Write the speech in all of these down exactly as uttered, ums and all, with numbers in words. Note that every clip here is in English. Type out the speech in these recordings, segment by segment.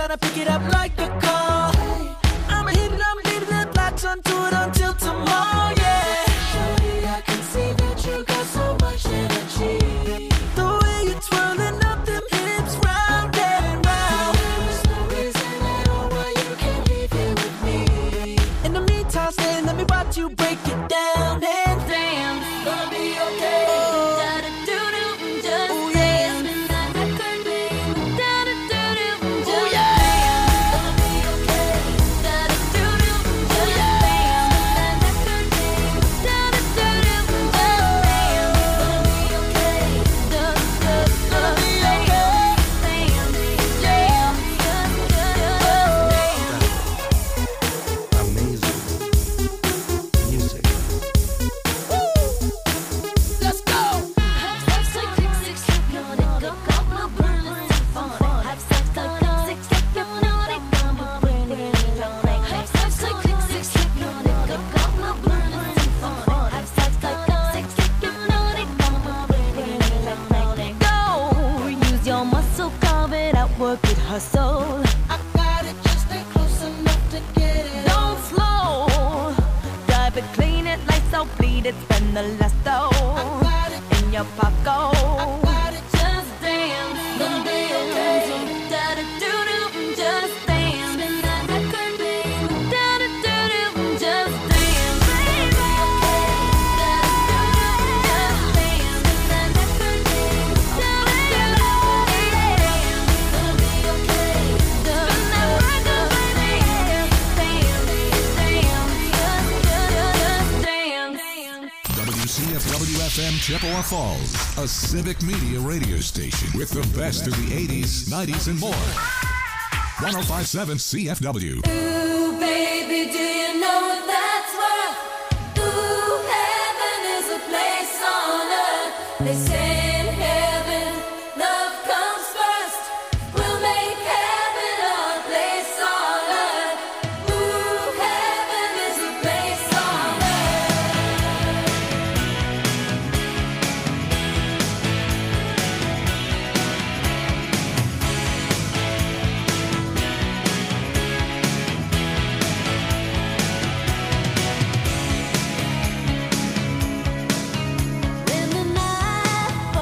tryna pick it up like a call. I'ma hit it, I'm leaving it, latch onto it until tomorrow, yeah. Shorty, I can see that you got so much energy. The way you're twirling up them hips round and round. There's no reason at all why you can't leave here with me. In the meantime, stay, let me watch you break it down and damn, it's gonna be okay. Work it, hustle. I got it, just stay close enough to get it. Don't slow, drive it, clean it, lights out, bleed it, spend the last dough. I got it in your pocket. I got it, just dance, gonna be okay. Da da do do, just dance. Spin that record, baby. Da da do do, just dance, baby. Da da do do, just dance. Spin that record, baby. Da da do do. C F W F M Chippewa Falls, a civic media radio station with the best of the eighties, nineties, and more. one oh five point seven C F W. Ooh, baby, do you know what that's worth? Ooh, heaven is a place on earth. They say in heaven, love comes first. We'll make heaven a place on earth. Ooh, heaven is a place on earth. In the night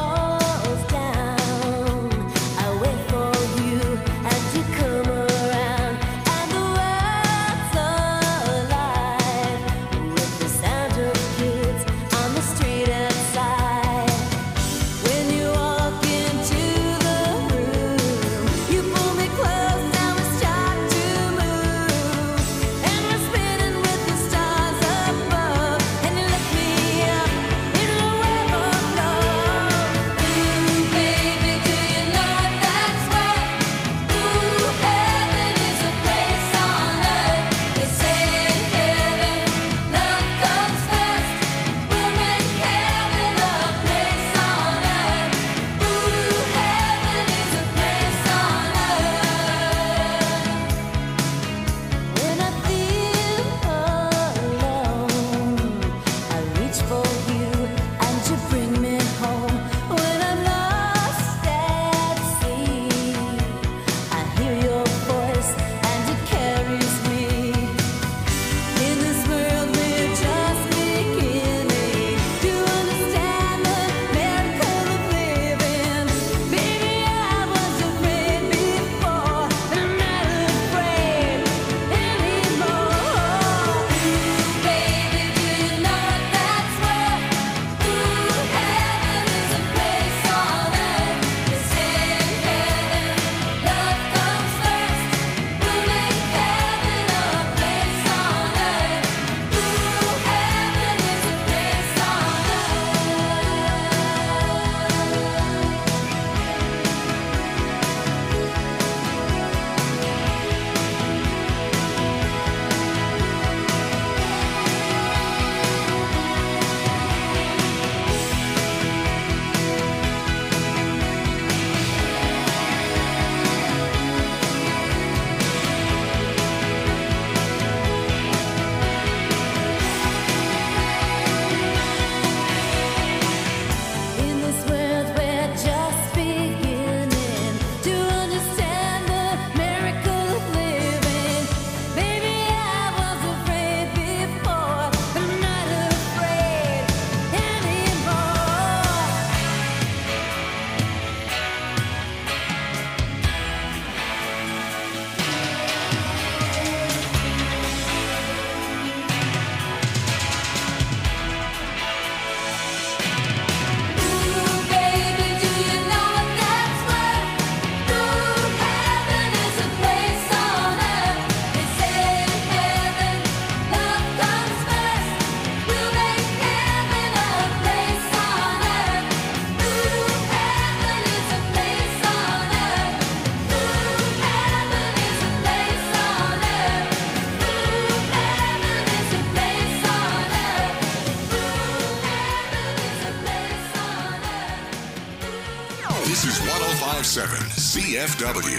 This is one oh five point seven C F W.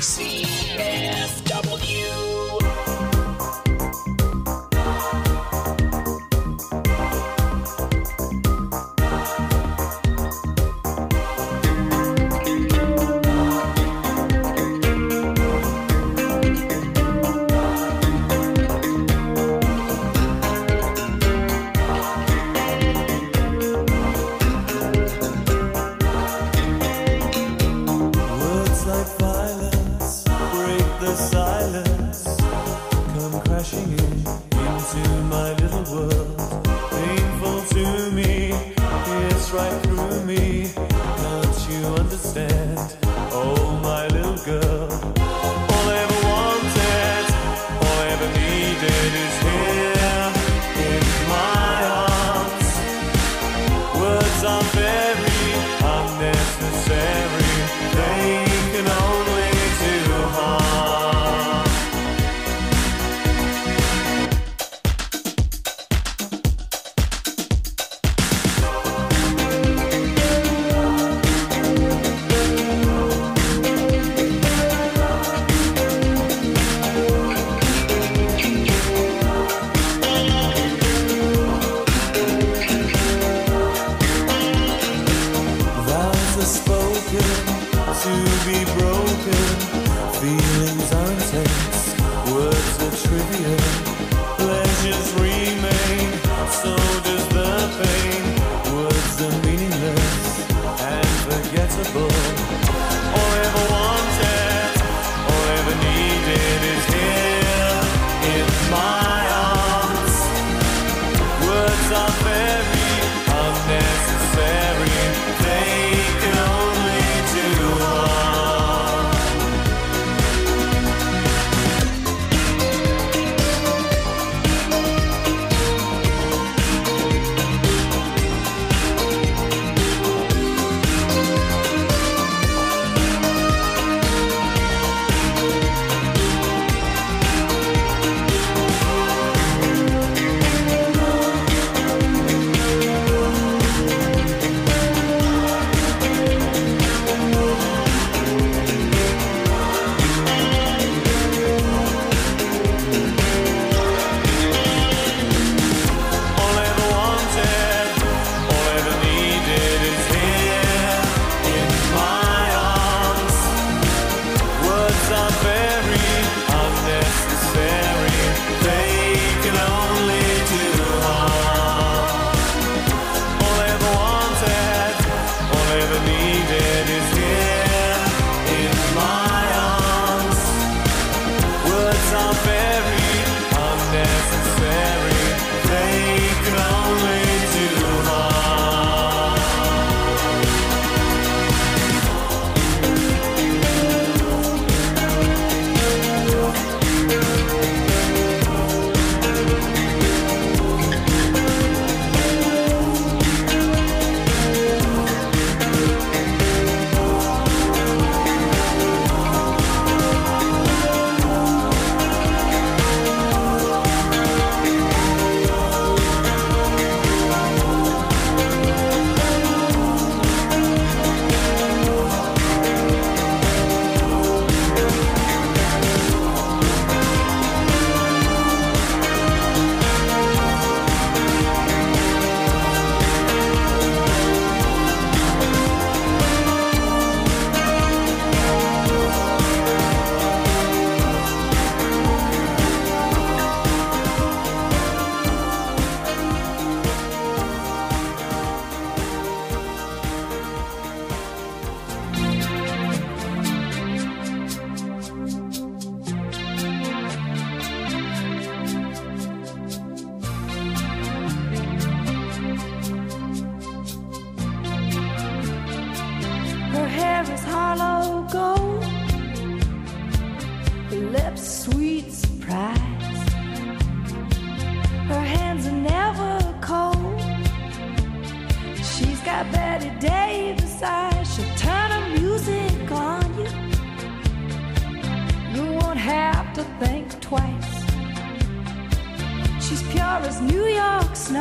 C F W.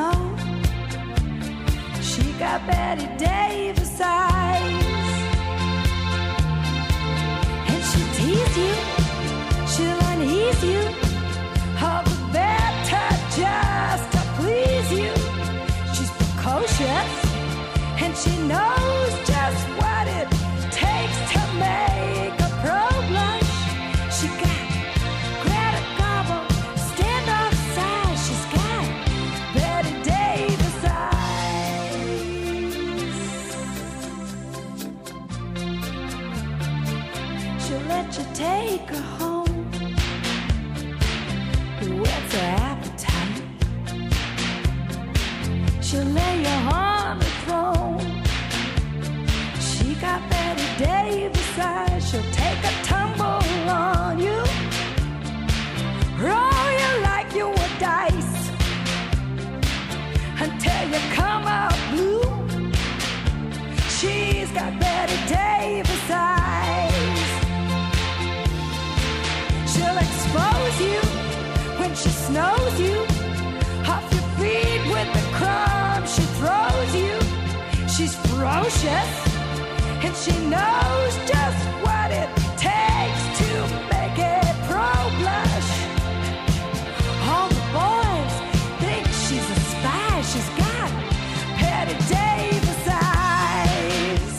She got Betty Davis eyes. take her home. What's her appetite? She'll lay you on the throne. She got Betty Davis eyes. She'll take a tumble on you, roll you like you were dice until you come out blue. She's got Betty Davis eyes. She'll expose you when she snows you off your feet with the crumbs she throws you. She's ferocious and she knows just what it takes to make it pro-blush. All the boys think she's a spy. She's got Betty Davis eyes.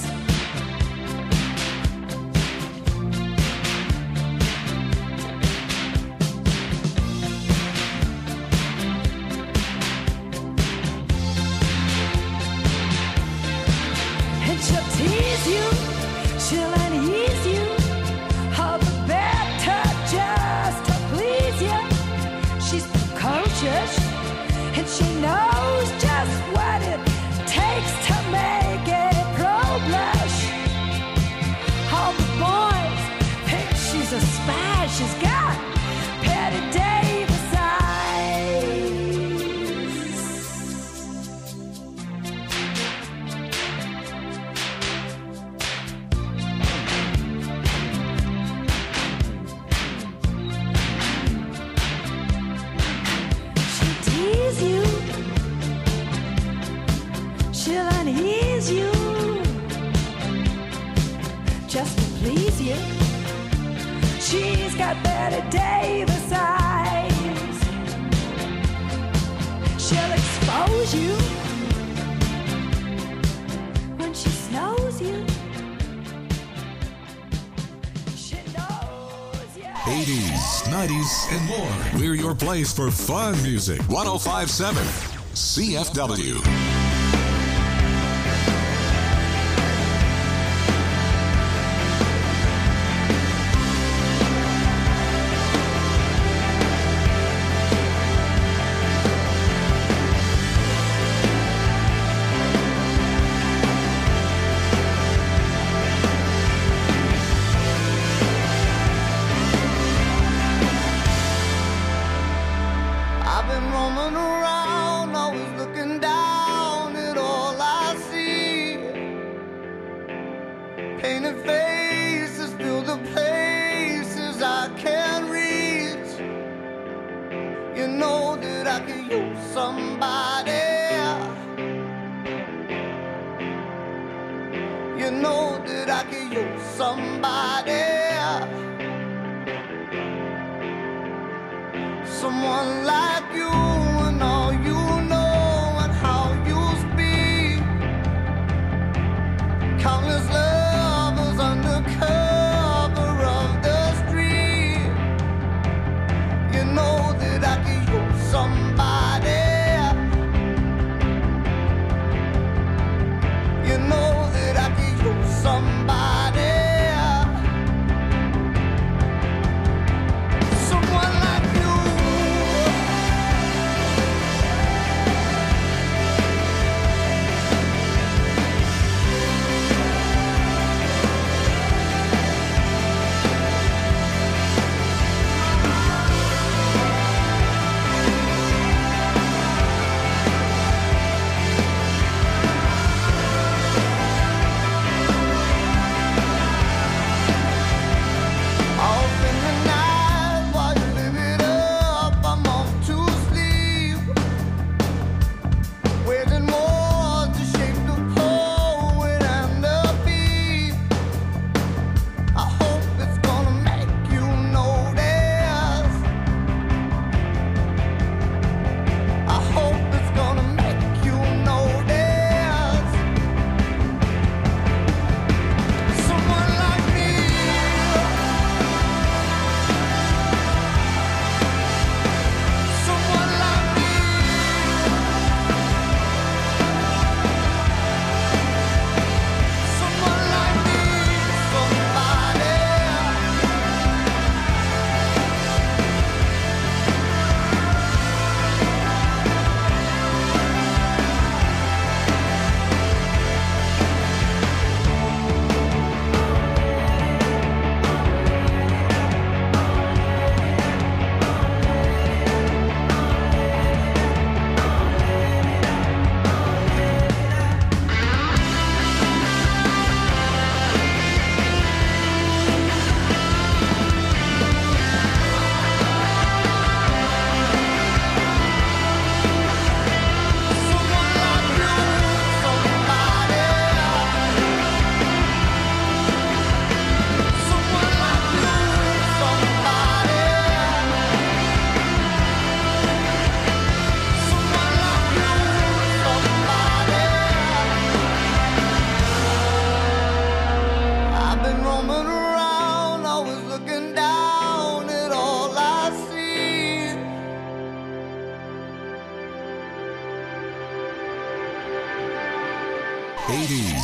And she'll tease you, she'll unease you, all the better just to please you. She's precocious, and she knows just what it takes to make it pro-blush. All the boys think she's a spy. She's got Betty Davis eyes. She'll tease you, she'll unease you, just to please you. She's got Betty Davis eyes. She'll expose you when she snows you. She knows you. eighties, nineties, and more. We're your place for fun music. one oh five point seven C F W. I've been roaming around, always looking down at all I see. Painted faces fill the places I can't reach. You know that I could use somebody. You know that I could use somebody. Someone like you and all you know and how you speak. Countless lovers under cover of the street. You know that I could use somebody. You know that I could use somebody. Someone like you.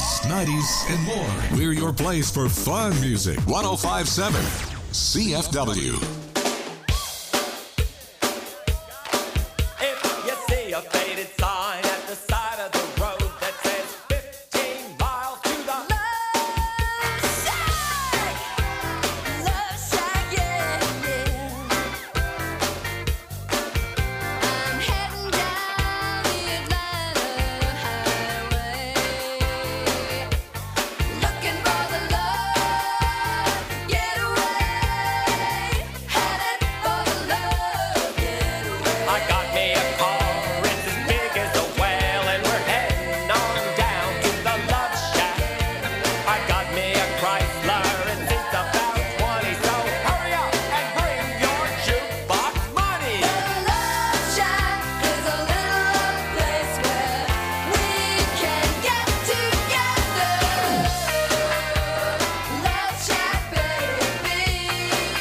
eighties, nineties, and more. We're your place for fun music. one oh five point seven C F W. If you see a faded sign at the side of the road that says fifteen miles to the Love Shack, Love Shack, yeah, yeah. I'm heading down the Atlanta highway, looking for the love getaway, headed for the love getaway. I got me a car, it's as big as a whale, and we're heading on down to the Love Shack. I got me a Chrysler, and it's about twenty, so hurry up and bring your jukebox money. The Love Shack is a little place where we can get together. Love Shack, baby.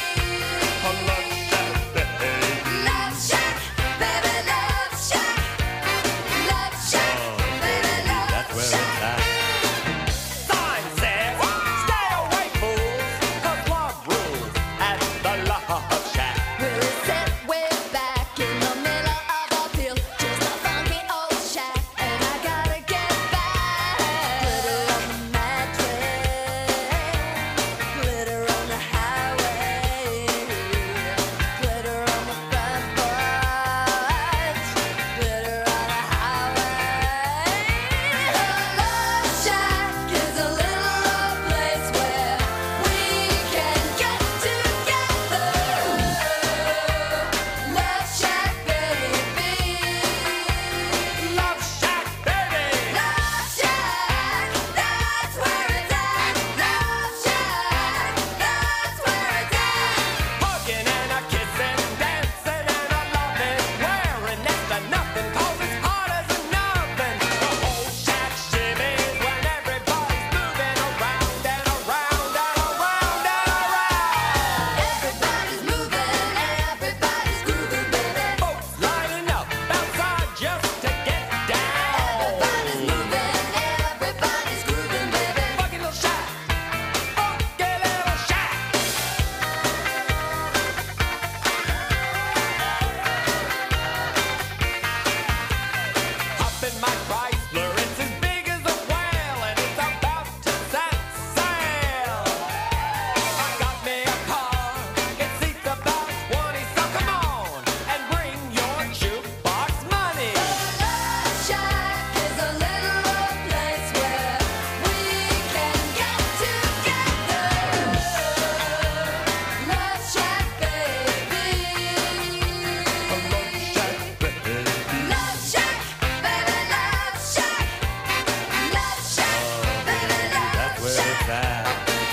Love Shack, baby, Love Shack. Love Shack, baby, Love Shack. Sign says, stay away, fools, 'cause love rules at the Love Shack. We're set way back in the middle of a field, just a funky old shack, and I gotta get back. Glitter on the mattress, glitter on the highway, glitter on the front porch, glitter on the highway. The Love Shack is a little place where we can get together. Love Shack, baby. Love Shack, baby. Love Shack, that's where it's at. Love Shack, that's where it's at. Hugging and a kissing, dancing and a loving, wearing next to nothing, 'cause it's hot as an oven. The whole shack shimmies when everybody's moving around and around and around and around. Everybody's moving, everybody's grooving, baby. Folks lining up outside just to get down. Everybody's moving, everybody's grooving, baby. Funky little shack, funky little shack. Hop in my Chrysler, it's as big as a whale, and it's about to set sail. I got me a car, it seats about twenty, so come on and bring your jukebox money. Love Shack is a little place where we can get together. Love Shack, baby. Love Shack, baby, Love Shack. Love Shack, baby, Love Shack.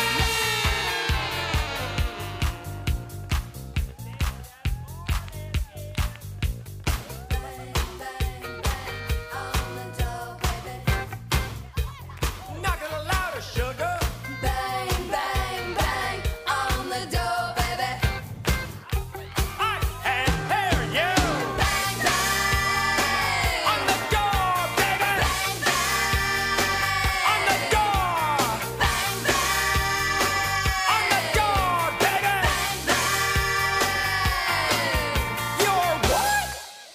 Bang, bang, bang on the door, baby. Knock it louder, sugar. Bang, bang, bang on the door, baby. I can hear you. Bang, bang On the door, baby. bang, bang On the door. bang, bang On the door, baby. bang, bang. You're what?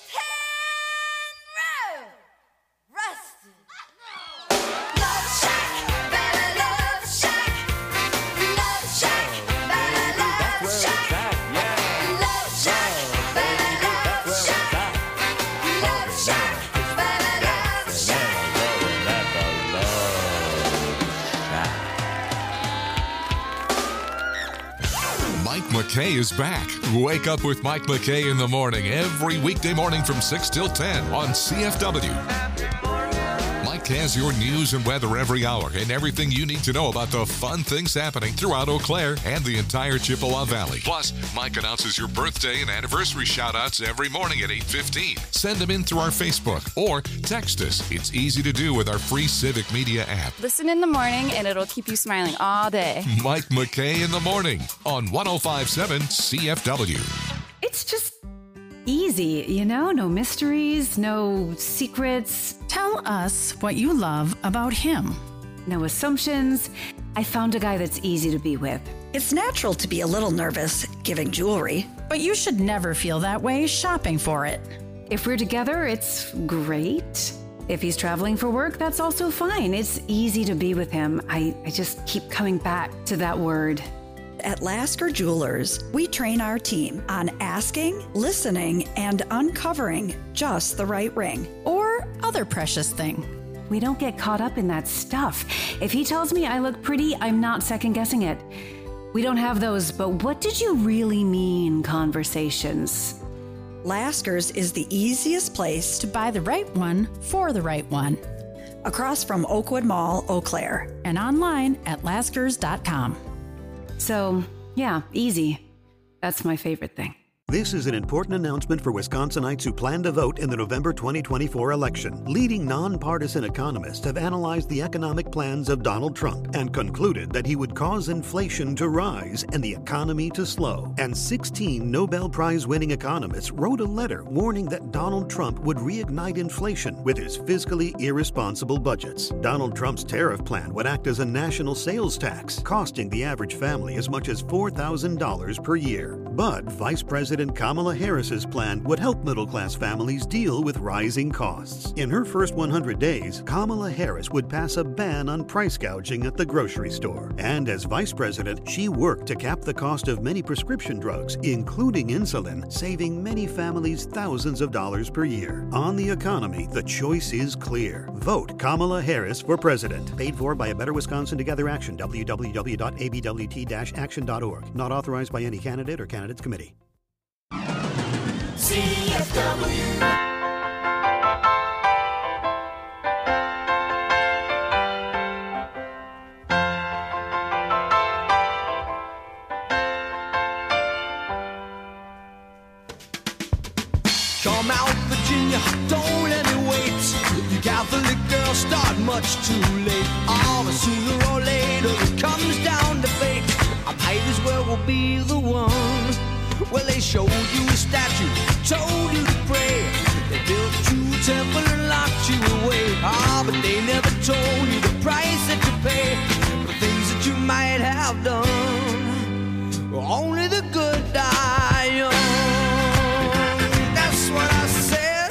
Henry Rusty. Love Shack, baby, Love Shack. Love Shack, baby, Love Shack. Love Shack, baby, Love Shack. Love Shack, baby, Love Shack. Mike McKay is back. Wake up with Mike McKay in the morning every weekday morning from six till ten on C F W. Mike has your news and weather every hour and everything you need to know about the fun things happening throughout Eau Claire and the entire Chippewa Valley. Plus, Mike announces your birthday and anniversary shout-outs every morning at eight fifteen. Send them in through our Facebook or text us. It's easy to do with our free Civic Media app. Listen in the morning and it'll keep you smiling all day. Mike McKay in the morning on one oh five point seven C F W. It's just easy, you know? No mysteries, no secrets. Tell us what you love about him. no assumptions. I found a guy that's easy to be with. It's natural to be a little nervous giving jewelry. But you should never feel that way shopping for it. If we're together, it's great. If he's traveling for work, that's also fine. It's easy to be with him. I, I just keep coming back to that word. At Lasker Jewelers, we train our team on asking, listening, and uncovering just the right ring. Or other precious thing. We don't get caught up in that stuff. If he tells me I look pretty, I'm not second guessing it. We don't have those, but what did you really mean conversations. Lasker's is the easiest place to buy the right one for the right one. Across from Oakwood Mall, Eau Claire. And online at laskers dot com. So, yeah, easy. That's my favorite thing. This is an important announcement for Wisconsinites who plan to vote in the November twenty twenty-four election. Leading nonpartisan economists have analyzed the economic plans of Donald Trump and concluded that he would cause inflation to rise and the economy to slow. And sixteen Nobel Prize-winning economists wrote a letter warning that Donald Trump would reignite inflation with his fiscally irresponsible budgets. Donald Trump's tariff plan would act as a national sales tax, costing the average family as much as four thousand dollars per year. But Vice President Kamala Harris's plan would help middle-class families deal with rising costs. In her first one hundred days, Kamala Harris would pass a ban on price gouging at the grocery store. And as vice president, she worked to cap the cost of many prescription drugs, including insulin, saving many families thousands of dollars per year. On the economy, the choice is clear. Vote Kamala Harris for president. Paid for by A Better Wisconsin Together Action, w w w dot a b w t dash action dot org. Not authorized by any candidate or candidates committee. C F W. Come out, Virginia, don't let me wait. You Catholic girls start much too late. Oh, but sooner or later it comes down to fate. I might as well will be the one. Well, they showed you a statue, told you to pray. They built you a temple and locked you away. Ah, but they never told you the price that you pay for things that you might have done. Only the good die young. That's what I said.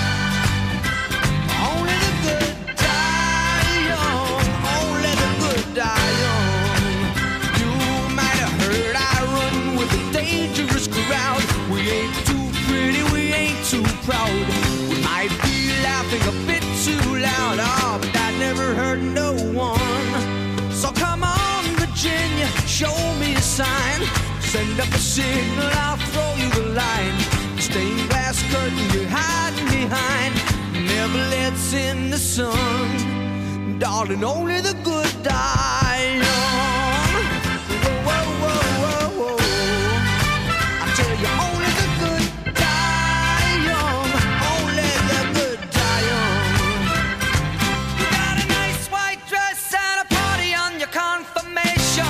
Only the good die young. Only the good die young. You might have heard I run with a dangerous crowd. We ain't too pretty, we ain't too proud. We might be laughing a bit too loud. Oh, but that never hurt no one. So come on, Virginia, show me a sign. Send up a signal, I'll throw you the line. Stained glass curtain you're hiding behind never lets in the sun. Darling, only the good die young. Whoa, whoa, whoa, whoa, whoa. I tell you, only the good die young. Only the good die young. You got a nice white dress at a party on your confirmation.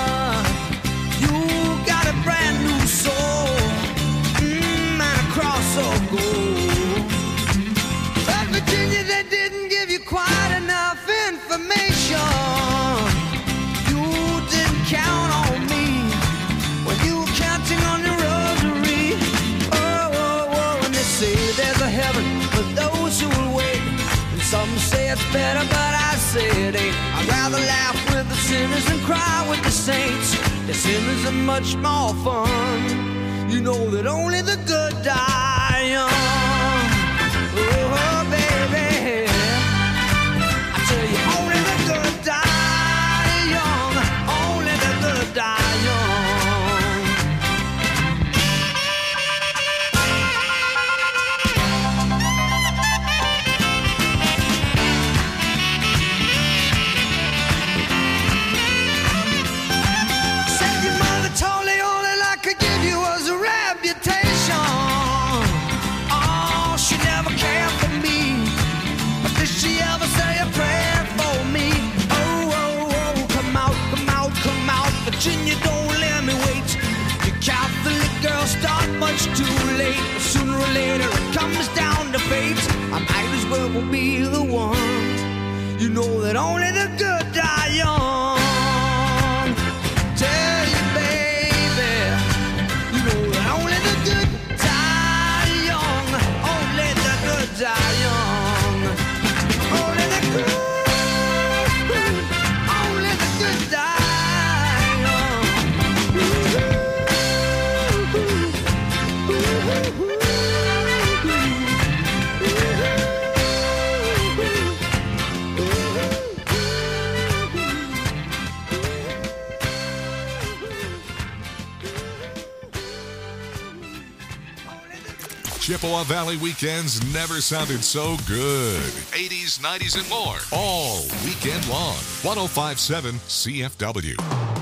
You got a brand new soul, mm, and a cross of gold. But Virginia, they didn't give you quite enough information. You didn't count on me when you were counting on your rosary. Oh, oh, oh, and they say there's a heaven for those who will wait. And some say it's better, but I say it ain't. I'd rather laugh with the sinners and cry with the saints. The sinners are much more fun. You know that only the good die young. Oh, baby, I tell you, only the good die young. Only the good die young. Said your mother told me all that I could give you was a reputation. Oh, she never cared for me. But did she ever say a prayer for me? Oh, oh, oh, come out, come out, come out. Virginia, don't let me wait. You Catholic girls start much too late. Sooner or later it comes down to fate. I might as well be the one. You know that only the good die Chippewa Valley weekends never sounded so good. eighties, nineties, and more. All weekend long. one oh five point seven C F W.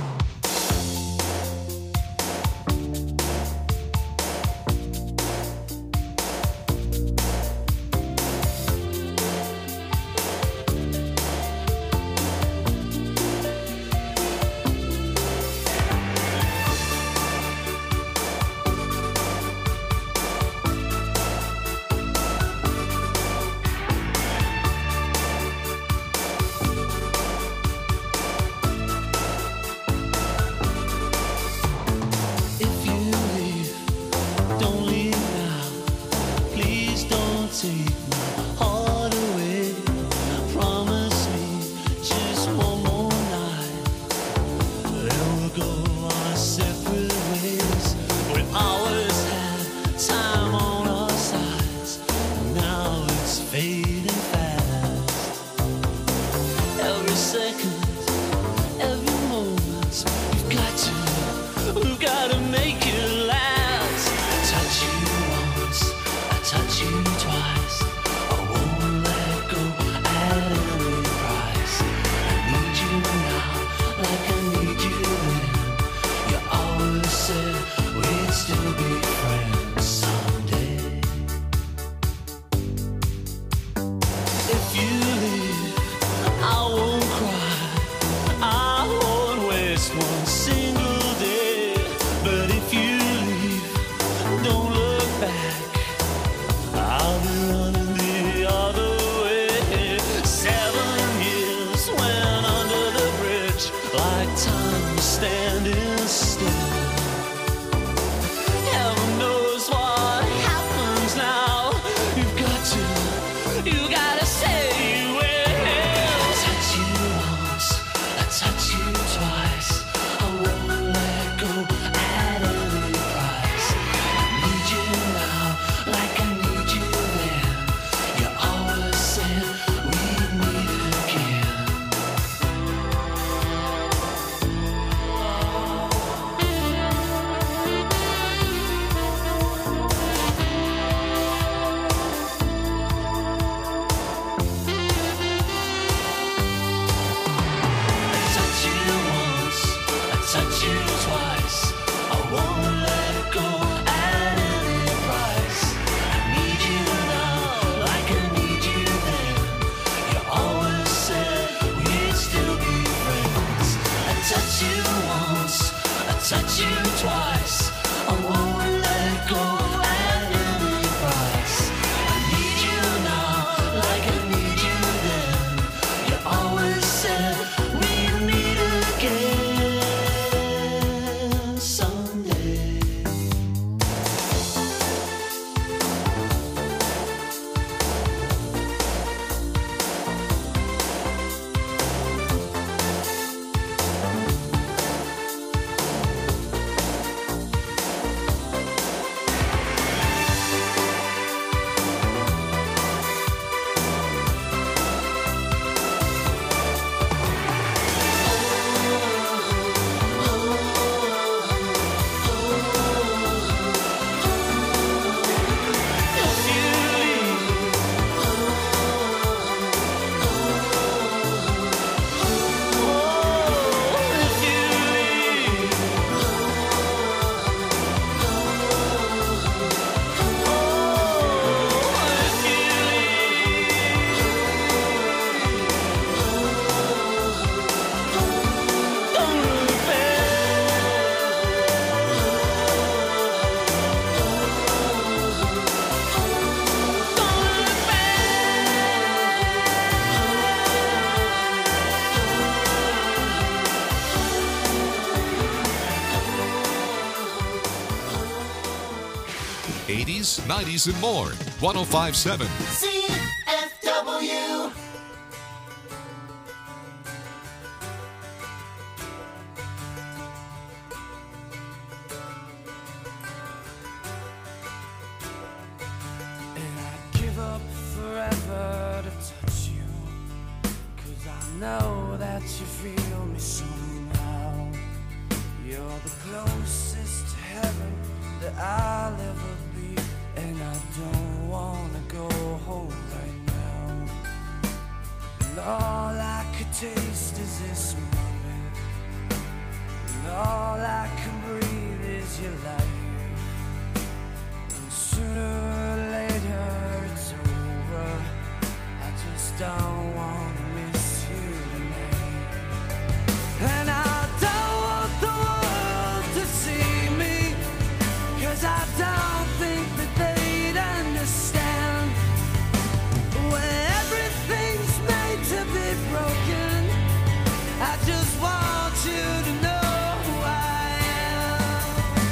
eighties, nineties, and more. one oh five point seven C F W. And I'd give up forever to touch you, 'cause I know that you feel me somehow. You're the closest to heaven that I'll ever be, and I don't wanna go home right now. And all I could taste is this moment. And all I can breathe is your light. And sooner or later it's over. I just don't wanna miss you tonight. And I don't want the world to see me, 'cause I don't think that they'd understand. When everything's made to be broken, I just want you to know who I am.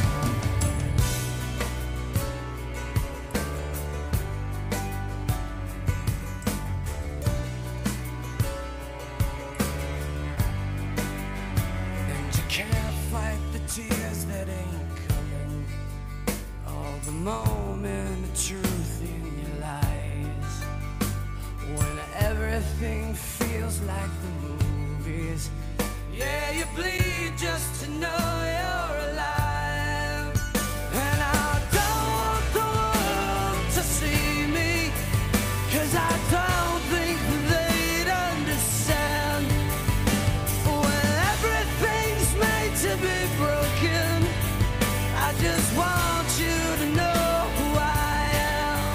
And you can't fight the tears that ain't coming. All the moment of truth in your lies. When everything feels like the movies. Yeah, you bleed just to know you're alive. And I don't want the world to see me, 'cause I don't think they'd understand. When everything's made to be broken, I just want you to know who I am.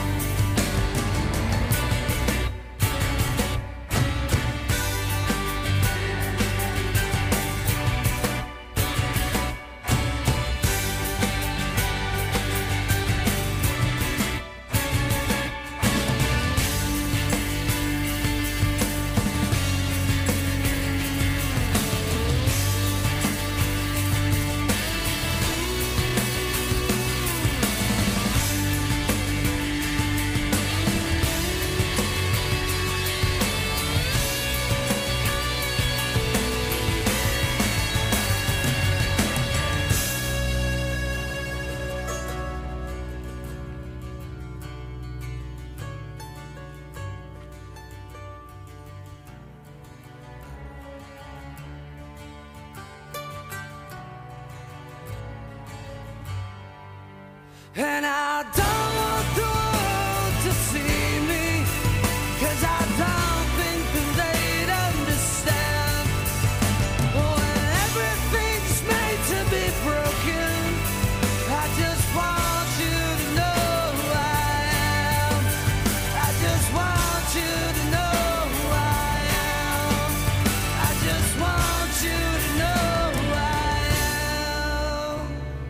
And I don't want the world to see me, 'cause I don't think that they'd understand. When everything's made to be broken, I just want you to know who I am. I just want you to know who I am. I just want you to know who I am.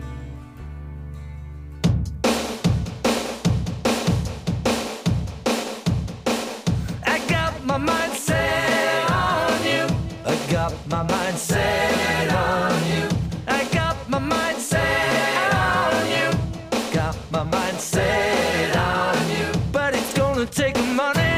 I got my mind set on you. I got my mind set on you. I got my mind set on you. Got my mind set on you. But it's gonna take money,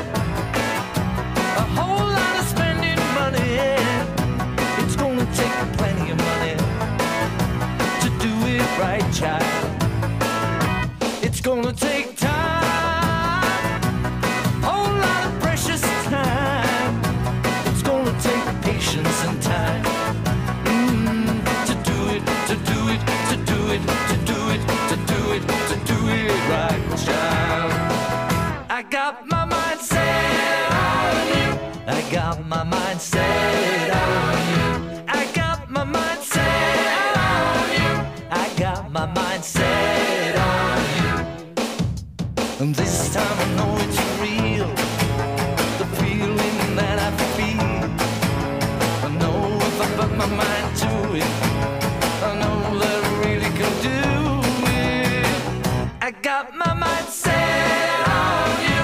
a whole lot of spending money. It's gonna take plenty of money to do it right, child. It's gonna take time, whole lot of precious time. It's gonna take patience and time mm, to do it, to do it, to do it, to do it, to do it, to do it right, child. I got my mind set on you. I got my mind set on you. I got my mind set on you. I got my mind set on you. And this time I know it's real, the feeling that I feel. I know if I put my mind to it, I know that I really can do it. I got my mind set on you,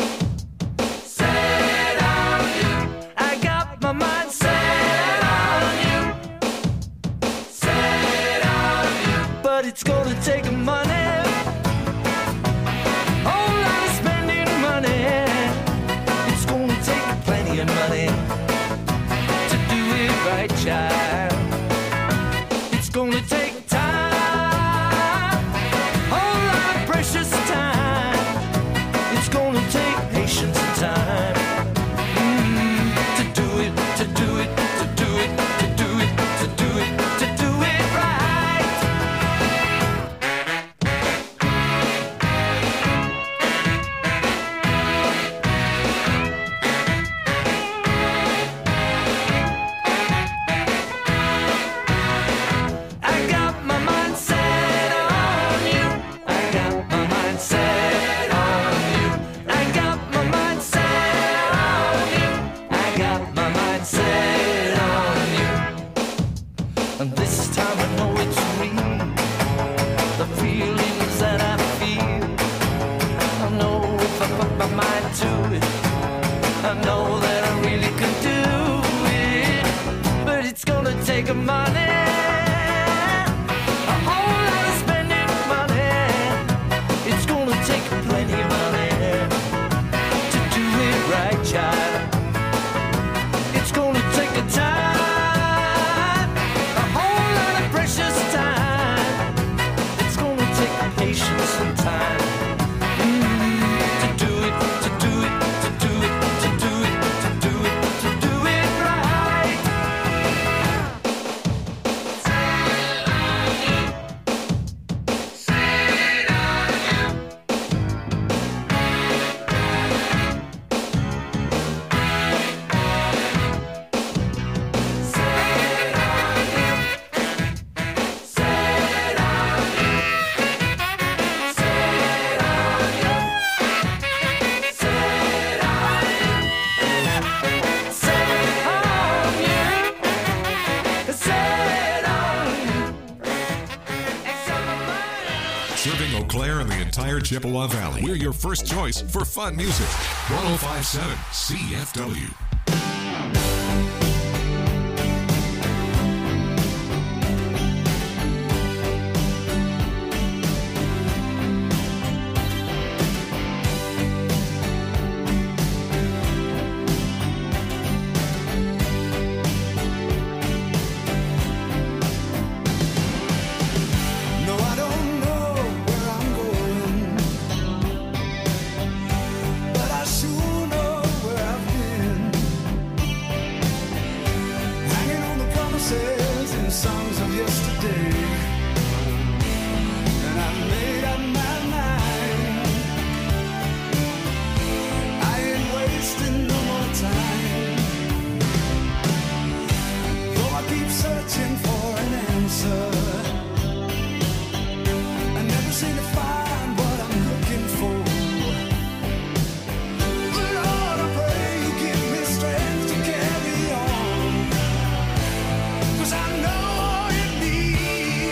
set on you. I got my mind set on you, set on you. But it's gonna take money, whole lot of spending money. It's gonna take plenty of money to do it right, child. It's gonna take time, whole lot of precious time. It's gonna take patience and time mm, to do it, to do it, to do it, to do it, to do it, to do it right. take money, a whole lot of spending money. It's gonna take plenty of money to do it right, child. It's gonna take a time, a whole lot of precious time. It's gonna take patience and time mm, to do it, to do it, to do it, to do it, to do it, to do it right. Serving Eau Claire and the entire Chippewa Valley. We're your first choice for fun music. one oh five point seven C F W. No, I don't know where I'm going, but I sure know where I've been. Hanging on the promises and songs of yesterday, and I made up my mind. I ain't wasting no more time. Though I keep searching for an answer, I never seem to find what I'm looking for. Lord, I pray you give me strength to carry on, 'cause I know all you need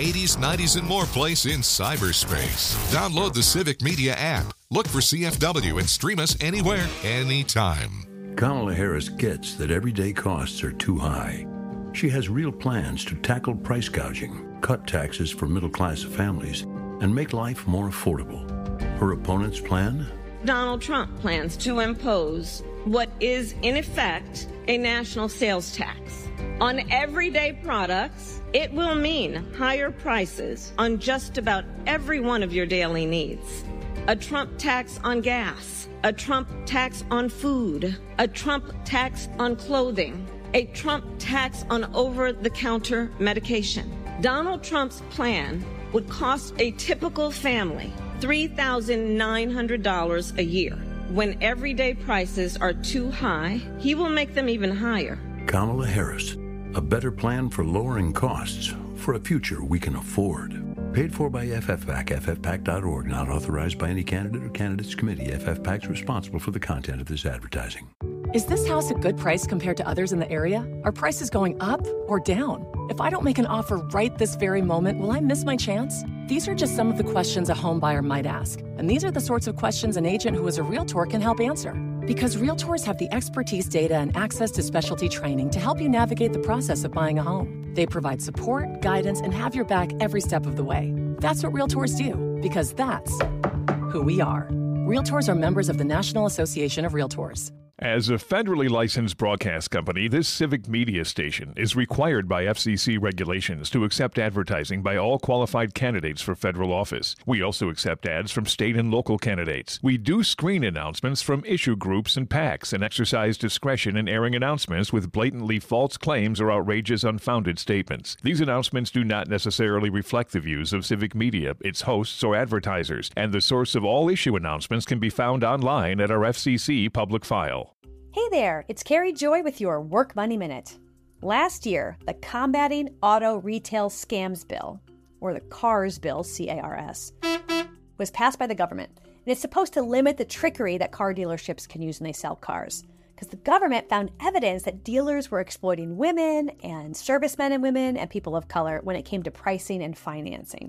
eighties, nineties, and more place in cyberspace. Download the Civic Media app. Look for C F W and stream us anywhere, anytime. Kamala Harris gets that everyday costs are too high. She has real plans to tackle price gouging, cut taxes for middle-class families, and make life more affordable. Her opponent's plan? Donald Trump plans to impose what is, in effect, a national sales tax. On everyday products, it will mean higher prices on just about every one of your daily needs. A Trump tax on gas, a Trump tax on food, a Trump tax on clothing, a Trump tax on over-the-counter medication. Donald Trump's plan would cost a typical family three thousand nine hundred dollars a year. When everyday prices are too high, he will make them even higher. Kamala Harris, a better plan for lowering costs for a future we can afford. Paid for by F F PAC, F F PAC dot org, not authorized by any candidate or candidates committee. F F PAC is responsible for the content of this advertising. Is this house a good price compared to others in the area? Are prices going up or down? If I don't make an offer right this very moment, will I miss my chance? These are just some of the questions a home buyer might ask. And these are the sorts of questions an agent who is a realtor can help answer. Because realtors have the expertise, data, and access to specialty training to help you navigate the process of buying a home. They provide support, guidance, and have your back every step of the way. That's what realtors do, because that's who we are. Realtors are members of the National Association of Realtors. As a federally licensed broadcast company, this Civic Media station is required by F C C regulations to accept advertising by all qualified candidates for federal office. We also accept ads from state and local candidates. We do screen announcements from issue groups and PACs and exercise discretion in airing announcements with blatantly false claims or outrageous, unfounded statements. These announcements do not necessarily reflect the views of Civic Media, its hosts, or advertisers, and the source of all issue announcements can be found online at our F C C public file. Hey there, it's Carrie Joy with your Work Money Minute. Last year, the Combating Auto Retail Scams Bill, or the CARS Bill, C A R S, was passed by the government. And it's supposed to limit the trickery that car dealerships can use when they sell cars. Because the government found evidence that dealers were exploiting women and servicemen and women and people of color when it came to pricing and financing.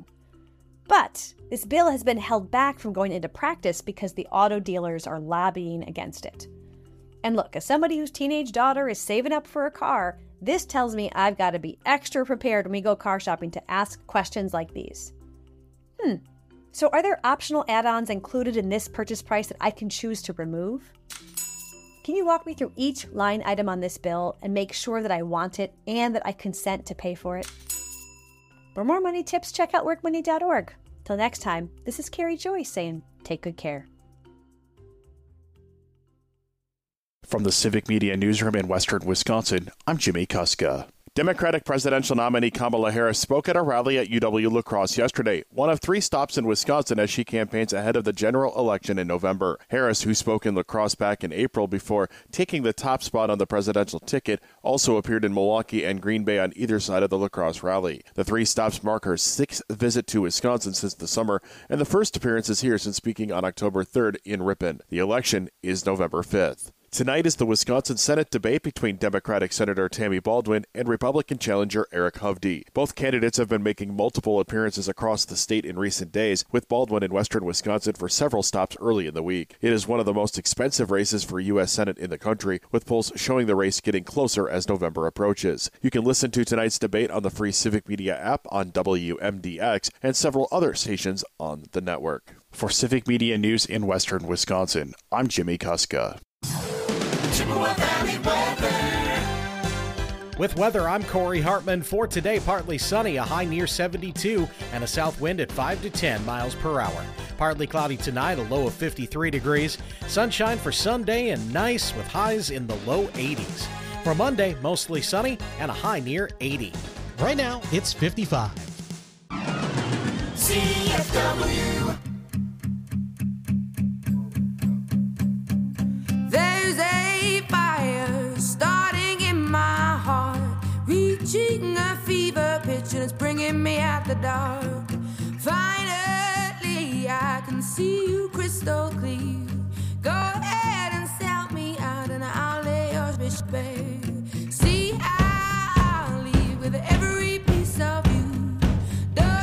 But this bill has been held back from going into practice because the auto dealers are lobbying against it. And look, as somebody whose teenage daughter is saving up for a car, this tells me I've got to be extra prepared when we go car shopping to ask questions like these. Hmm, so are there optional add-ons included in this purchase price that I can choose to remove? Can you walk me through each line item on this bill and make sure that I want it and that I consent to pay for it? For more money tips, check out work money dot org. Till next time, this is Carrie Joy saying, take good care. From the Civic Media Newsroom in Western Wisconsin, I'm Jimmy Kuska. Democratic presidential nominee Kamala Harris spoke at a rally at U W-La Crosse yesterday, one of three stops in Wisconsin as she campaigns ahead of the general election in November. Harris, who spoke in La Crosse back in April before taking the top spot on the presidential ticket, also appeared in Milwaukee and Green Bay on either side of the La Crosse rally. The three stops mark her sixth visit to Wisconsin since the summer, and the first appearances here since speaking on October third in Ripon. The election is November fifth. Tonight is the Wisconsin Senate debate between Democratic Senator Tammy Baldwin and Republican challenger Eric Hovde. Both candidates have been making multiple appearances across the state in recent days, with Baldwin in western Wisconsin for several stops early in the week. It is one of the most expensive races for U S Senate in the country, with polls showing the race getting closer as November approaches. You can listen to tonight's debate on the free Civic Media app on W M D X and several other stations on the network. For Civic Media News in western Wisconsin, I'm Jimmy Kuska. With weather, I'm Corey Hartman. For today, partly sunny, a high near seventy-two, and a south wind at five to ten miles per hour. Partly cloudy tonight, a low of fifty-three degrees. Sunshine for Sunday and nice with highs in the low eighties. For Monday, mostly sunny and a high near eighty. Right now, it's fifty-five. C F W. There's a fire starting in my heart, reaching a fever pitch and it's bringing me out the dark. Finally, I can see you crystal clear. Go ahead and sell me out and I'll lay your bitch bare. See, I'll leave with every piece of you. Don't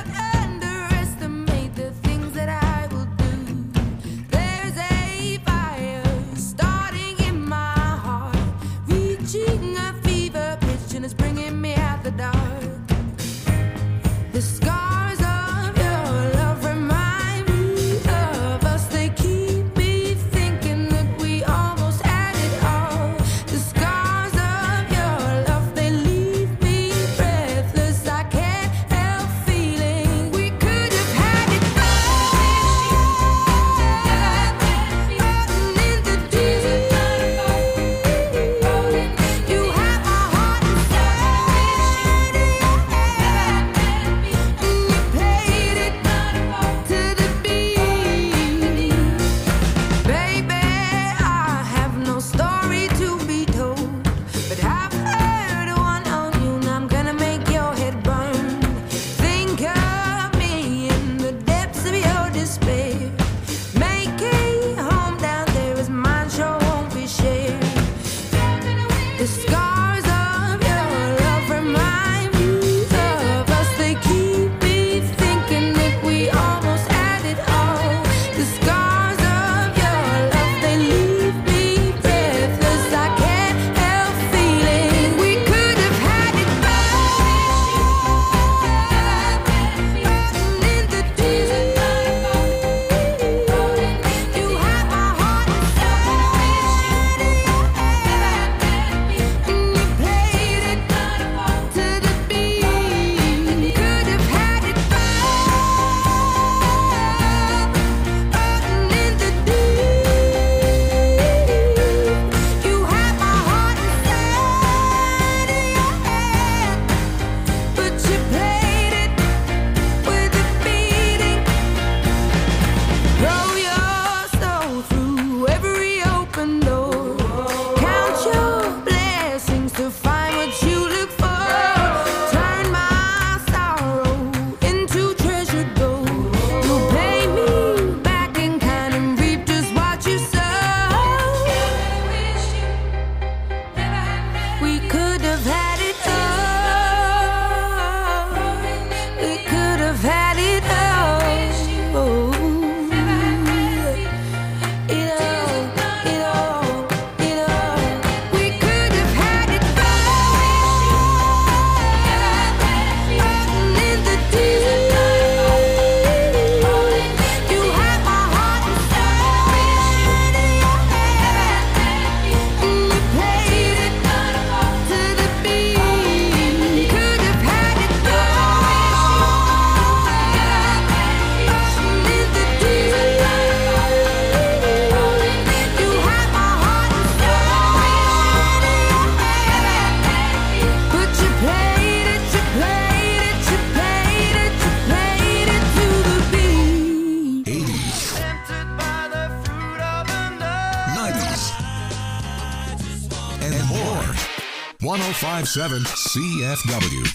one oh five point seven C F W.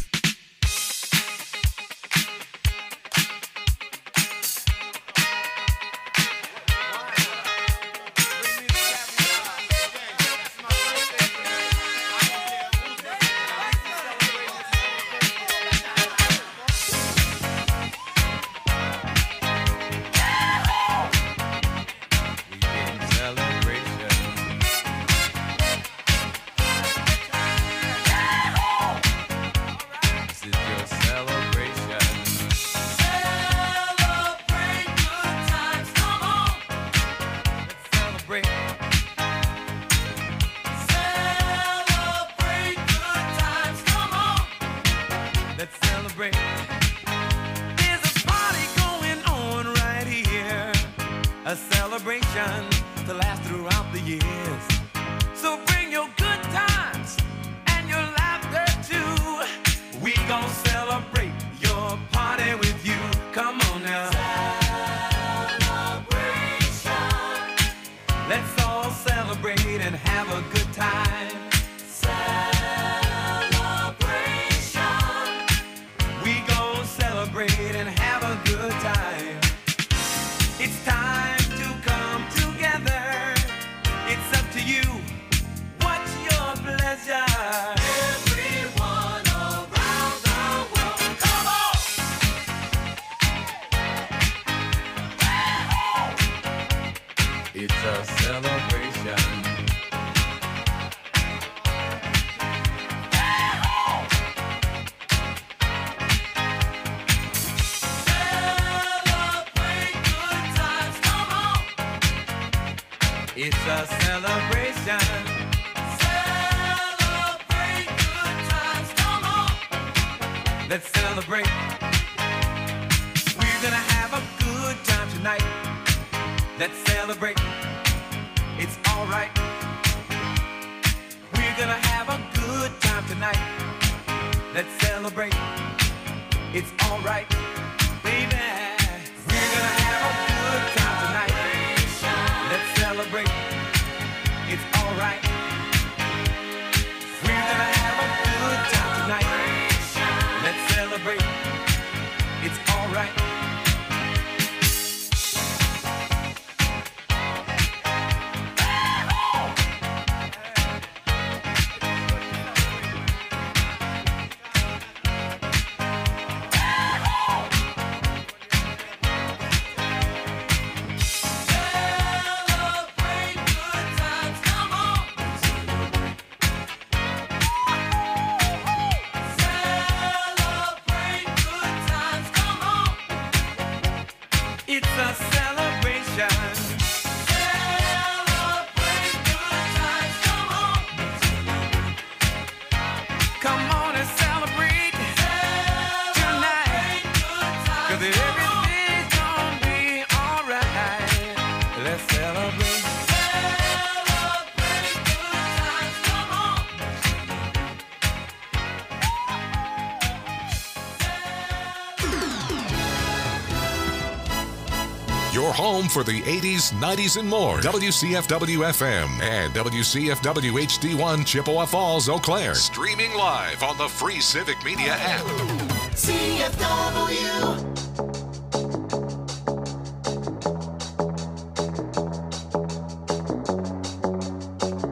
Your home for the eighties, nineties, and more. W C F W F M and W C F W H D one Chippewa Falls, Eau Claire. Streaming live on the free Civic Media app. C F W.